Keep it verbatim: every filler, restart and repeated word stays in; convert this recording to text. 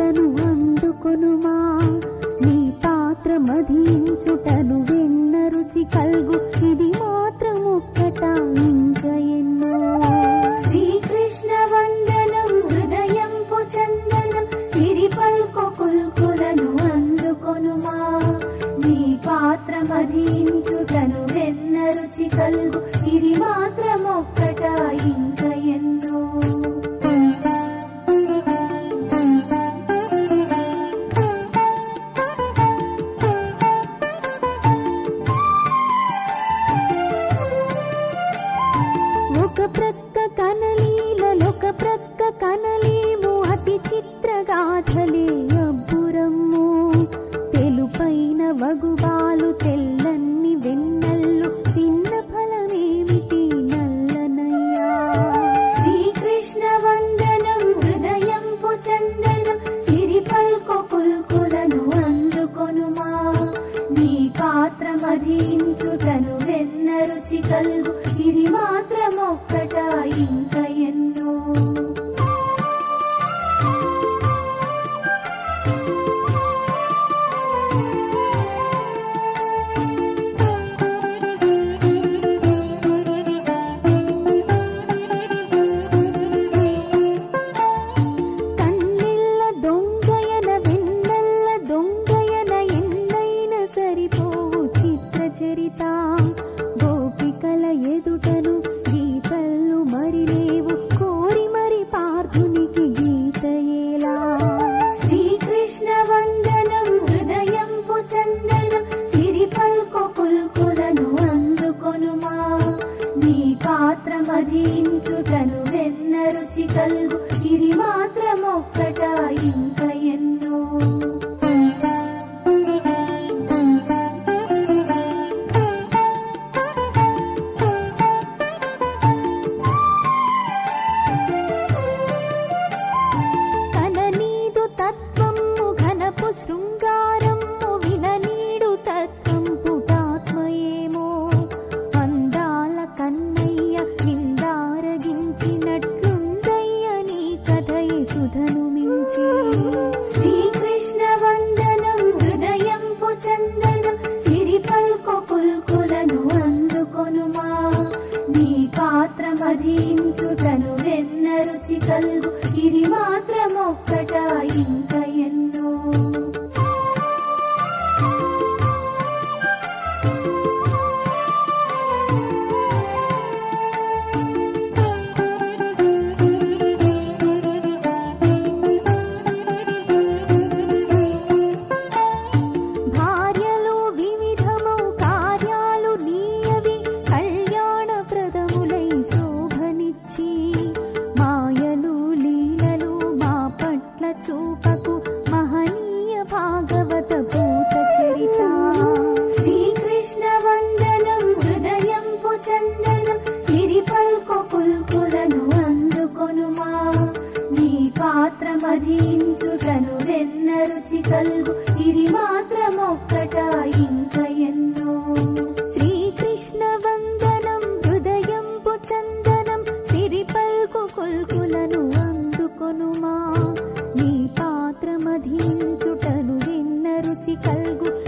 కొలుకులను అందుకొనుమా నీ పాత్ర మధించుటను వెన్న రుచి కల్గు ఇది మాత్రం ఒక్కట ఇంక ఎన్నో. శ్రీకృష్ణ వందనం హృదయంపు చందనం సిరి పల్కు కొలుకులను అందుకొనుమా నీ పాత్ర మధించుటను వెన్న రుచి కల్గు ఇది మాత్రం ఒక్కట ఇంక ఎన్నో. ఒక ప్రక్క కనలీలొక ప్రక్క కనలేము అతి చిత్రగాథలే అబ్బురమ్ము. తెలుపైన వగుబాలు తెల్లన్ని వెన్నల్లు తిన్న ఫలమేమిటి నల్లనయ్యా. శ్రీకృష్ణ వందనం హృదయంపు చందనం సిరి పల్కు కొలుకులను అందుకొనుమా నీ పాత్ర మధించుటను వెన్న రుచి కల్గు ఇది మాత్రం ఒక్కట ఇంక ఎన్నో. కన్నెల్ల దొంగయన వెన్నెల్ల దొంగయన ఎన్నైన సరిపోవు చిత్ర చరిత. గోపికల ఎదుటను గీతలు మరి లేవు కోరి మరి పార్థునికి గీత ఎలా. శ్రీకృష్ణ వందనం హృదయంపు చందనం సిరి పల్కు కొలుకులను అందుకొనుమా నీ పాత్ర మధించుటను వెన్న రుచి కల్గు ఇది మాత్రం ఒక్కట ఇంక ఎన్నో. కననీదు తత్వము ఘనపు శృంగారము విననీడు తత్వం పుటాత్మయేమో. అందాల కన్నయ్య నిందారగించినట్లుందయ్య నీ కథయే సుధను మించి. శ్రీకృష్ణ వందనం హృదయంపు చందనం సిరి పల్కు కొలుకులను అందుకొనుమా నీ పాత్ర మధించుటను వెన్న రుచి కల్గు ఇది మాత్రం ఒక్కట ఇంక ఎన్నో. భార్యలు వివిధమౌ కార్యాలు నీయవి కళ్యాణప్రదములై శోభనిచ్చి. మాయలు లీలలు మా పట్ల చూపకు మహనీయ భాగవత పూత చరిత. శ్రీకృష్ణ వందనం హృదయంపు చందనం సిరి పల్కు కొలుకులను అందుకొనుమా నీ పాత్ర మధించుటను వెన్న రుచి కల్గు ఇది మాత్రం ఒక్కట ఇంక ఎన్నో. శ్రీకృష్ణ వందనం హృదయంపు చందనం సిరి పల్కు కొల్కులను అందుకొనుమా నీ పాత్ర మధించుటను వెన్న రుచి కల్గు